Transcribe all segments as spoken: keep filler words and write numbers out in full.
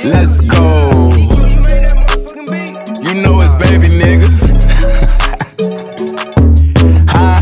Let's go. You know it's baby, nigga. Huh?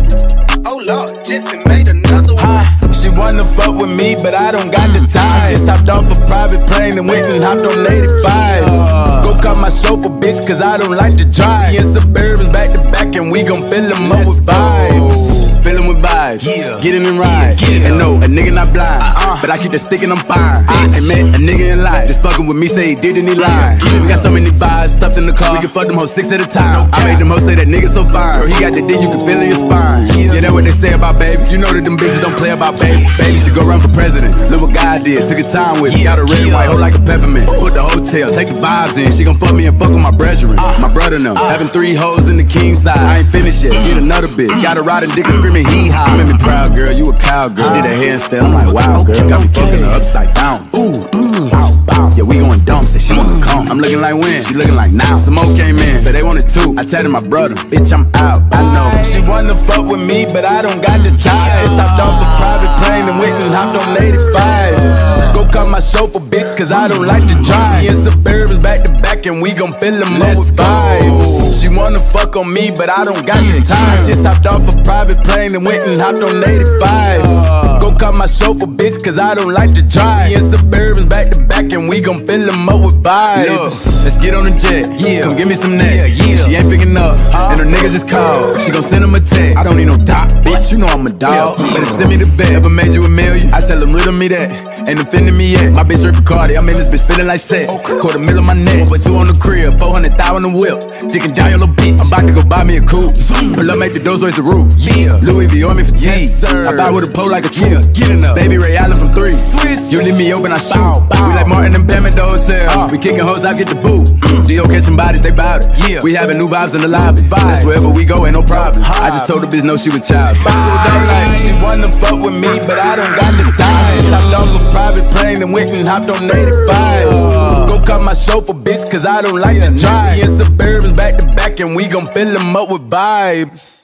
Oh Lord, Jesse made another one. Huh? She wanna fuck with me, but I don't got the time. I just hopped off a private plane and went and hopped on eighty-five. Go call my chauffeur, bitch, cause I don't like to drive. Me and Suburbans back to back, and we gon' fill them up with vibes. Fill them with vibes, Yeah. get in and ride. Yeah. And no, a nigga not blind, Uh-uh. but I keep the stick and I'm fine. I ain't met a nigga in life just fucking with me, say he did and he lied. We got so many vibes stuffed in the car, we can fuck them hoes six at a time. I made them hoes say that nigga so fine, bro, he got the D, you can feel in your spine. Yeah, that's what they say about baby. You know that them bitches don't play about baby. Baby should go run for president. Look what God did, took her time with me. Got a red and white hoe like a peppermint. Put the hotel, take the vibes in. She gon' fuck me and fuck with my brethren. My brother them, having three hoes in the king side. I ain't finished yet, get another bitch. Got her riding dick and screaming hee haw. You made me proud, girl, you a cowgirl. Did a handstand, I'm like, wow, girl. Got me fucking her upside down. Ooh, mm, bow, bow. Yeah, we going dumb, say she wanna come. I'm looking like when, she looking like now. Some more came in, say they wanted two. I tell my brother, bitch, I'm out, I know. She wanna fuck with me, but I don't got the time. Just hopped off a private plane and went and hopped on eighty-five. Go call my chauffeur, bitch, cause I don't like to drive. Me and Suburbans back to back, and we gon' fill them up with vibes. She wanna fuck on me, but I don't got the time. Just hopped off a private plane and went and hopped on eighty-five. Go call my chauffeur, bitch, cause I don't like to drive. Me and Suburbans back to back, and we gon' fill them up with vibes. Let's get on the jet, yeah. Come give me some neck. Yeah, yeah. She ain't picking up, and her nigga just called. She gon' send him a text. I don't need no doc, bitch, you know I'm a dog. Yeah. Better send me the bet. Ever made you a million? I tell him riddle me that. Ain't offending me yet. My bitch Rick Bacardi, I'm in this bitch feeling like sex. Quarter mil on my neck, one point two on the crib, four hundred thousand on the whip. Dicking down your little bitch. I'm about to go buy me a coupe. Pull up, make the doors raise the roof. Yeah. Louis V on me for tea. Yes, sir. I buy with a pole like a tree. Yeah. Get enough. Baby Ray Allen from three. Swiss. You leave me open, I shoot. Bow, bow. We like Martin and Pam at the hotel. Uh. We kicking hoes out, get the boot. Mm. D O catching bodies, they bout it. Yeah. We having new vibes in the lobby. Vibes. That's wherever we go, ain't no problem. Ha. I just told the bitch no, she was child. Like, she wanna fuck with me, but I don't got the time. Just hopped off a private plane and went and hopped on eighty-five. Uh. Go call my chauffeur, bitch, cause I don't like to drive. Me and Suburbans back to back, and we gon' fill them up with vibes.